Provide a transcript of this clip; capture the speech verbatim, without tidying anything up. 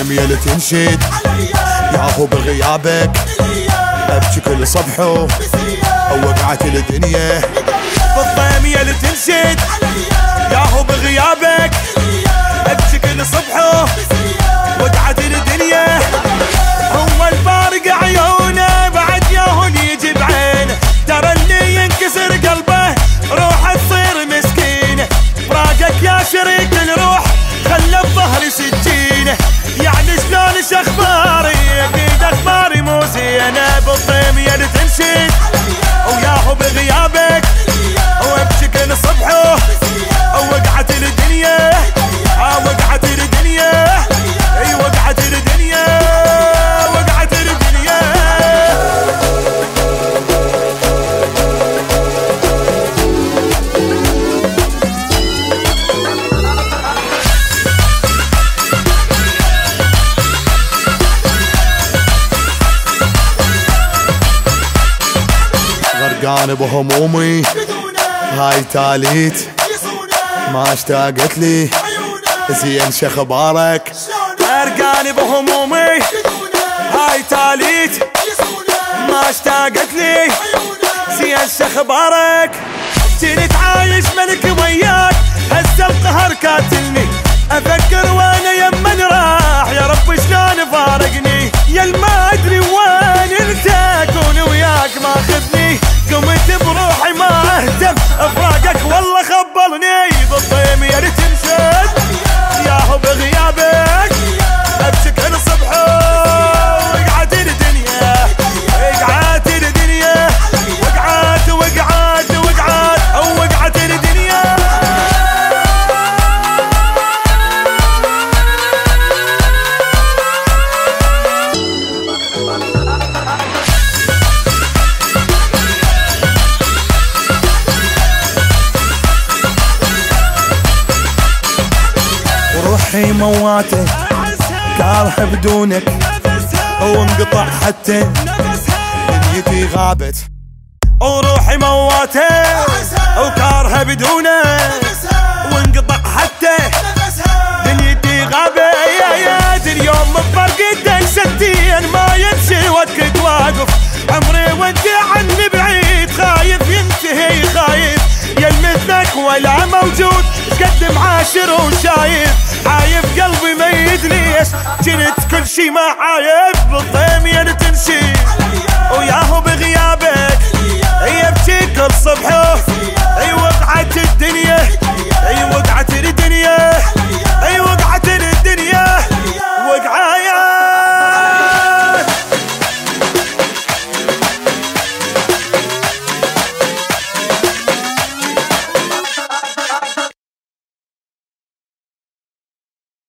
بالضيم تنشد ياهو بغيابك ابكي كل صبح ووقعت الدنيا. بالضيم تنشد ياهو بغيابك ابكي كل صبح وقعت الدنيا. هو الفارق عيونه بعد ياهون يجي بعينه، ترى اللي ينكسر قلبه روحه تصير مسكينه. فراقك يا شريك الروح خلى الظهر سكينه، يعني شلون شخباري اكيد اخباري مو زينه. بالضيم تنشد وياهو بغيابك وابكي كل صبح وقعت الدنيا. وقعت الدنيا اي وقعت الدنيا وقعت الدنيا. غرقان بهمومي هاي تاليت ما اشتاقت لي زين شخبارك. غرقان بهمومي هاي تاليت ما اشتاقت لي زين شخبارك. جيت عايش ملك وياك هسه القهر كاتلني، افكر وانا يمن راح يا رب شلون فارقني. يا ما ادري وين انت اكون وياك ماخذني، قمت بروحي ما اهتم افراقك والله خبلني. بالضيم تنشد ياهو بغيابك ابكي كل صبح وقعت الدنيا. وقعت الدنيا وقعت وقعت وقعت او وقعت الدنيا. روحي مواته كارهه بدونك وانقطع حتى دنيتي غابت. وروحي مواته وكارهه بدونك وانقطع حتى دنيتي غابت. اليوم بفرقتك ستين ما يمشي وقت واقف، عمري وانت عني بعيد خايف ينتهي خايف. يا مثلك ولا موجود قد معاشر وشايف، عايف قلبي ما يدري ليش جنت كل شي ما عايف. بالضيم